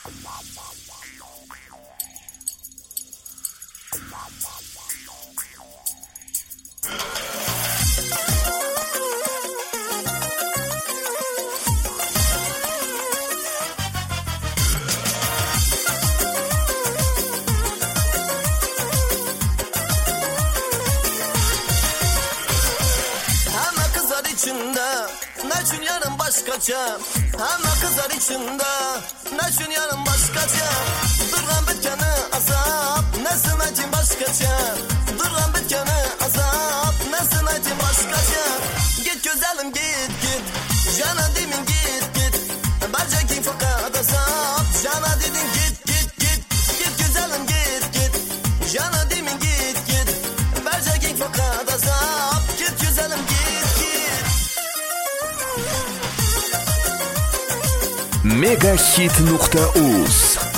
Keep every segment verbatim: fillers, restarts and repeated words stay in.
Ne dünyanın başkaca, ama kızlar içinde ne dünyanın başkaca. Durgan bitkeni azap, nesin acım başkaca. Durgan bitkeni azap, nesin acım başkaca. Git güzelim git git, cana demin git git. Bercekin fakat azap, cana dedin git git git. Git güzelim git git, cana demin git git. Bercekin fakat azap, git güzelim git git. Мегахит нукта уз.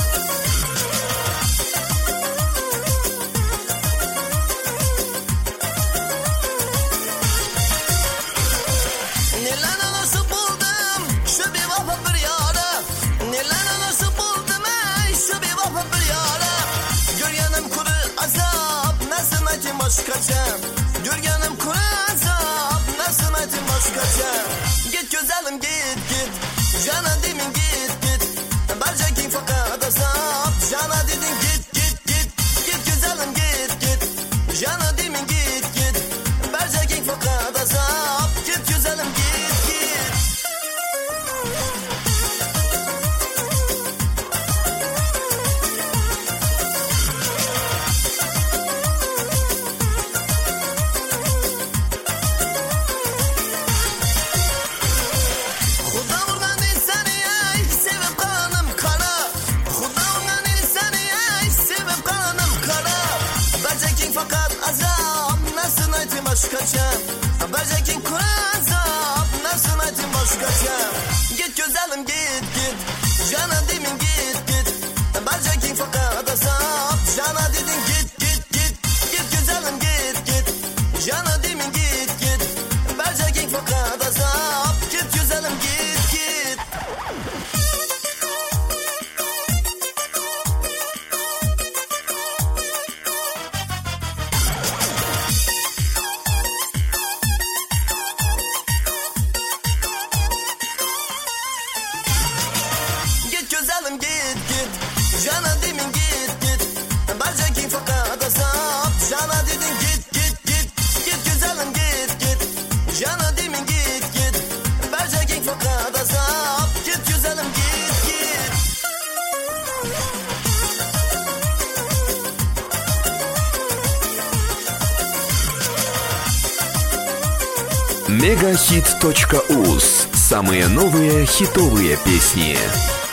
Neler nasıl buldum şu bir vafat bir yara. Neler nasıl buldum ey şu bir vafat bir yara. Gürgenim kuru azap, nasıl acım başkaca. Gürgenim kuru azap, nasıl acım başkaca. Git güzelim git git, cana demin git git. Bercekin fakat azap, cana dedin git git git. Git güzelim git git, cana demin git git. Bercekin fakat azap, git güzelim git git. Huda vurgan insani ey, sevip kanım kara. Huda vurgan insani ey, sevip kanım kara. Bercekin fakat azap, nasıl aytım başkaca. Bercekin kuru azap, nasıl aytım başkaca. Git güzelim git git, cana demin git git. Bercekin fakat azap, cana dedin git git git. Git güzelim git git, cana demin git git. Bercekin fakat azap, git güzelim git git. Git güzelim git git, cana demin git git. Bercekin fakat azap, cana dedin git git git. Git güzelim git git, cana demin git git. Bercekin fakat azap, git güzelim git git. мегахит точка уз. Самые новые хитовые песни.